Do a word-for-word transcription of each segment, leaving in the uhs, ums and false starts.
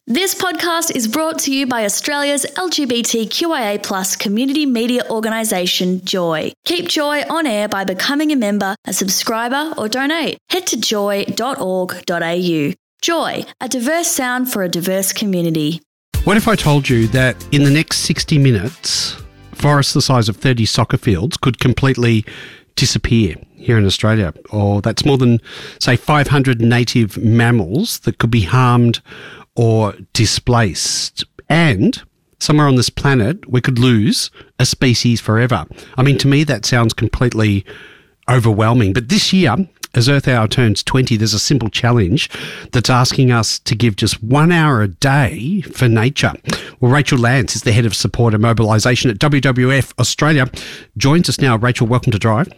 This podcast is brought to you by Australia's L G B T Q I A plus community media organisation, Joy. Keep Joy on air by becoming a member, a subscriber or donate. Head to joy dot org dot a u. Joy, a diverse sound for a diverse community. What if I told you that in the next sixty minutes, forests the size of thirty soccer fields could completely disappear here in Australia? Or that's more than, say, five hundred native mammals that could be harmed or displaced. And somewhere on this planet, we could lose a species forever. I mean, to me, that sounds completely overwhelming. But this year, as Earth Hour turns twenty, there's a simple challenge that's asking us to give just one hour a day for nature. Well, Rachel Lance is the head of support and mobilisation at W W F Australia. Joins us now. Rachel, welcome to Drive.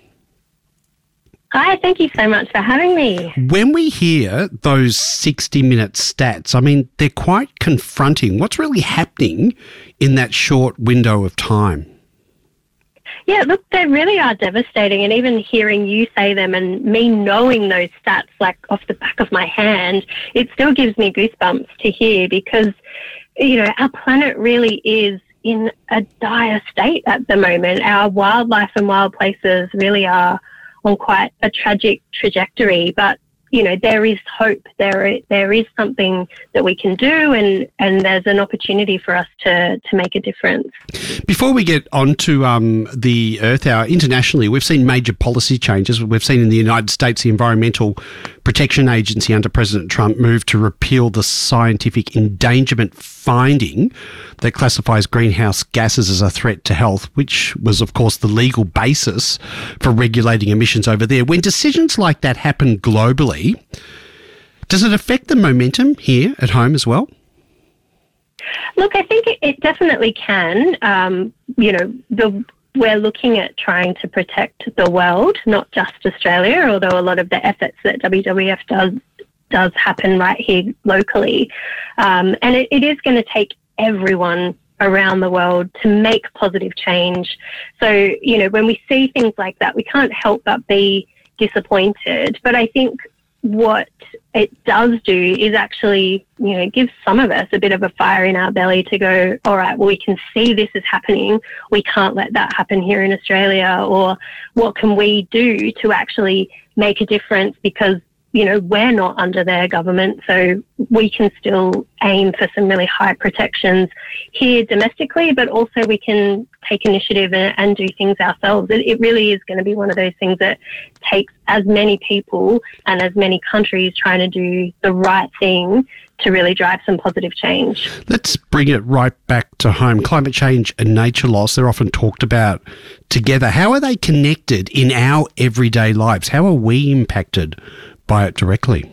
Hi, thank you so much for having me. When we hear those sixty-minute stats, I mean, they're quite confronting. What's really happening in that short window of time? Yeah, look, they really are devastating. And even hearing you say them and me knowing those stats like off the back of my hand, it still gives me goosebumps to hear because, you know, our planet really is in a dire state at the moment. Our wildlife and wild places really are on quite a tragic trajectory, but you know, there is hope. There, there is something that we can do, and, and there's an opportunity for us to to make a difference. Before we get on to um, the Earth Hour, internationally, we've seen major policy changes. We've seen in the United States, the Environmental Protection Agency under President Trump moved to repeal the scientific endangerment finding that classifies greenhouse gases as a threat to health, which was, of course, the legal basis for regulating emissions over there. When decisions like that happen globally, does it affect the momentum here at home as well? Look, I think it, it definitely can. Um, you know, the, we're looking at trying to protect the world, not just Australia, although a lot of the efforts that W W F does does happen right here locally. Um, and it, it is going to take everyone around the world to make positive change. So, you know, when we see things like that, we can't help but be disappointed. But I think what it does do is actually, you know, give some of us a bit of a fire in our belly to go, all right, well, we can see this is happening. We can't let that happen here in Australia. Or what can we do to actually make a difference? Because, you know, we're not under their government, so we can still aim for some really high protections here domestically, but also we can take initiative and, and do things ourselves. It, it really is going to be one of those things that takes as many people and as many countries trying to do the right thing to really drive some positive change. Let's bring it right back to home. Climate change and nature loss, they're often talked about together. How are they connected in our everyday lives? How are we impacted by it directly?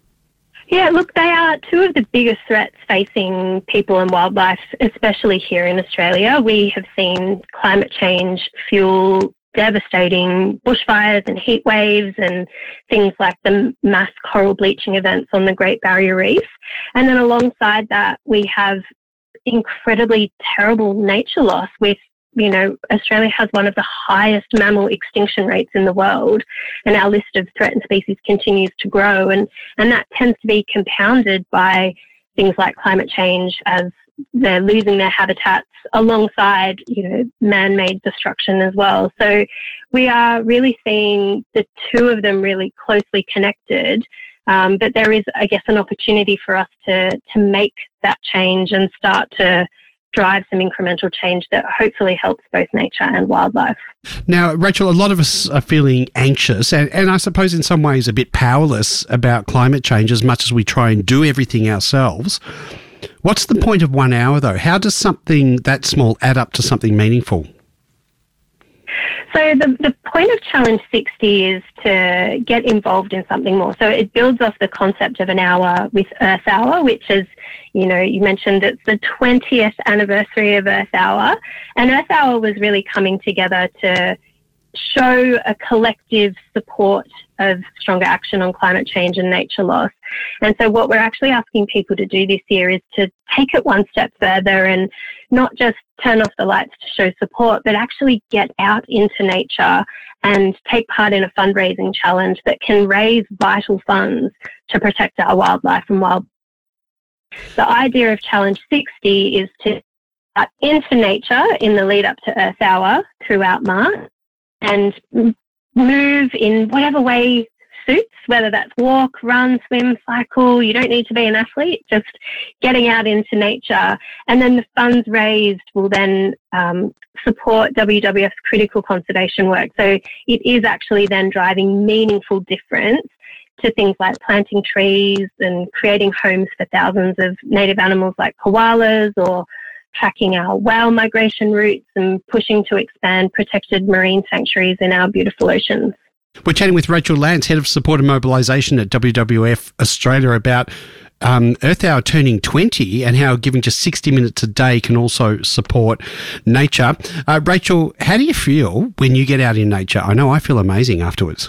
Yeah, look, they are two of the biggest threats facing people and wildlife, especially here in Australia. We have seen climate change fuel devastating bushfires and heat waves and things like the mass coral bleaching events on the Great Barrier Reef. And then alongside that, we have incredibly terrible nature loss with, you know, Australia has one of the highest mammal extinction rates in the world, and our list of threatened species continues to grow. And, and that tends to be compounded by things like climate change as they're losing their habitats alongside, you know, man-made destruction as well. So we are really seeing the two of them really closely connected. Um, but there is, I guess, an opportunity for us to to make that change and start to drive some incremental change that hopefully helps both nature and wildlife. Now, Rachel, a lot of us are feeling anxious and, and I suppose in some ways a bit powerless about climate change as much as we try and do everything ourselves. What's the point of one hour, though? How does something that small add up to something meaningful? So the, the point of Challenge sixty is to get involved in something more. So it builds off the concept of an hour with Earth Hour, which is, you know, you mentioned it's the twentieth anniversary of Earth Hour. And Earth Hour was really coming together to show a collective support of stronger action on climate change and nature loss. And so what we're actually asking people to do this year is to take it one step further and not just turn off the lights to show support, but actually get out into nature and take part in a fundraising challenge that can raise vital funds to protect our wildlife and wild the idea of Challenge sixty is to get into nature in the lead up to Earth Hour throughout March and move in whatever way suits, whether that's walk, run, swim, cycle. You don't need to be an athlete, just getting out into nature. And then the funds raised will then um, support W W F's critical conservation work. So it is actually then driving meaningful difference to things like planting trees and creating homes for thousands of native animals like koalas, or tracking our whale migration routes and pushing to expand protected marine sanctuaries in our beautiful oceans. We're chatting with Rachel Lance, Head of Support and Mobilisation at W W F Australia, about um, Earth Hour turning twenty and how giving just sixty minutes a day can also support nature. Uh, Rachel, how do you feel when you get out in nature? I know I feel amazing afterwards.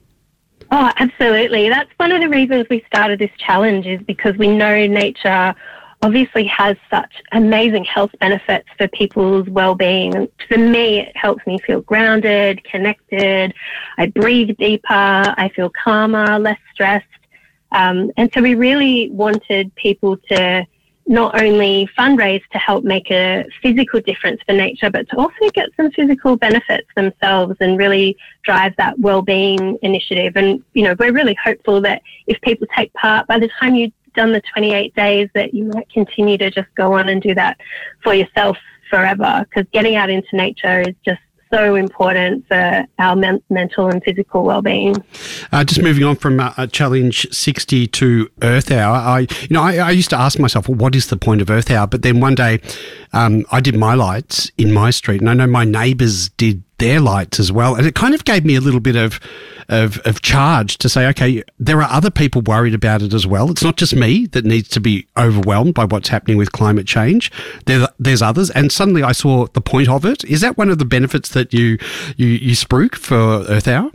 Oh, absolutely. That's one of the reasons we started this challenge, is because we know nature obviously has such amazing health benefits for people's well-being. And for me, it helps me feel grounded, connected. I breathe deeper. I feel calmer, less stressed. Um, and so we really wanted people to not only fundraise to help make a physical difference for nature, but to also get some physical benefits themselves and really drive that well-being initiative. And, you know, we're really hopeful that if people take part, by the time you done the twenty-eight days, that you might continue to just go on and do that for yourself forever, because getting out into nature is just so important for our men- mental and physical well-being. Uh, just moving on from uh, Challenge sixty to Earth Hour, I, you know, I, I used to ask myself, well, what is the point of Earth Hour? But then one day, um, I did my lights in my street, and I know my neighbours did their lights as well, and it kind of gave me a little bit of, of of charge to say, okay, there are other people worried about it as well. It's not just me that needs to be overwhelmed by what's happening with climate change. There, there's others, and suddenly I saw the point of it. Is that one of the benefits that you you, you spruik for Earth Hour?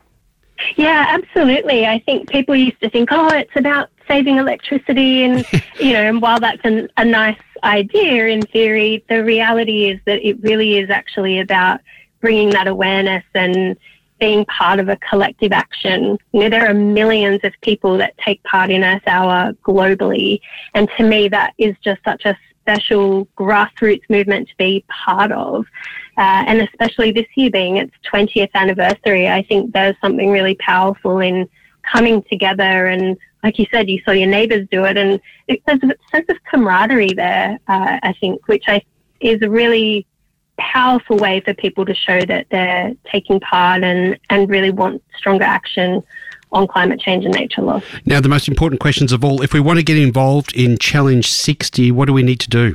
Yeah, absolutely. I think people used to think, oh, it's about saving electricity, and you know, and while that's an, a nice idea in theory, the reality is that it really is actually about bringing that awareness and being part of a collective action. You know, there are millions of people that take part in Earth Hour globally, and to me that is just such a special grassroots movement to be part of. Uh, and especially this year being its twentieth anniversary, I think there's something really powerful in coming together, and like you said, you saw your neighbours do it, and it, there's a sense of camaraderie there, uh, I think, which I is a really powerful way for people to show that they're taking part and, and really want stronger action on climate change and nature loss. Now, the most important questions of all, if we want to get involved in Challenge sixty, what do we need to do?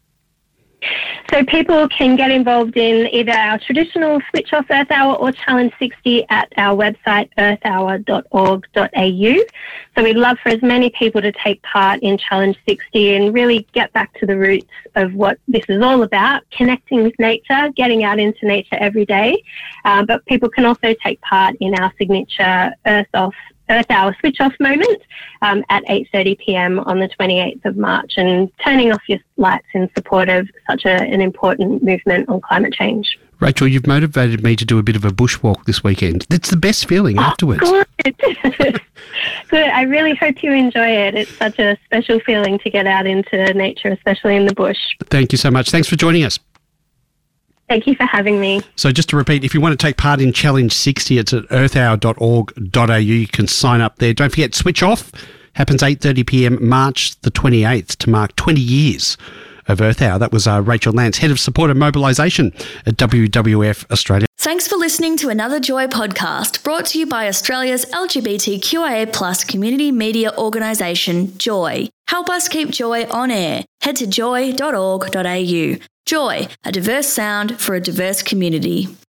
So people can get involved in either our traditional Switch Off Earth Hour or Challenge sixty at our website, earth hour dot org dot a u. So we'd love for as many people to take part in Challenge sixty and really get back to the roots of what this is all about, connecting with nature, getting out into nature every day. Uh, but people can also take part in our signature Earth Off Earth Hour Switch Off moment um, at eight thirty p.m. on the twenty-eighth of March, and turning off your lights in support of such a, an important movement on climate change. Rachel, you've motivated me to do a bit of a bushwalk this weekend. It's the best feeling oh, afterwards. Good. Good. I really hope you enjoy it. It's such a special feeling to get out into nature, especially in the bush. Thank you so much. Thanks for joining us. Thank you for having me. So just to repeat, if you want to take part in Challenge sixty, it's at earth hour dot org dot a u. You can sign up there. Don't forget, Switch Off happens eight thirty p.m. March the twenty-eighth to mark twenty years of Earth Hour. That was uh, Rachel Lance, Head of Support and Mobilisation at W W F Australia. Thanks for listening to another Joy podcast, brought to you by Australia's L G B T Q I A plus community media organisation, Joy. Help us keep Joy on air. Head to joy dot org dot a u. Joy, a diverse sound for a diverse community.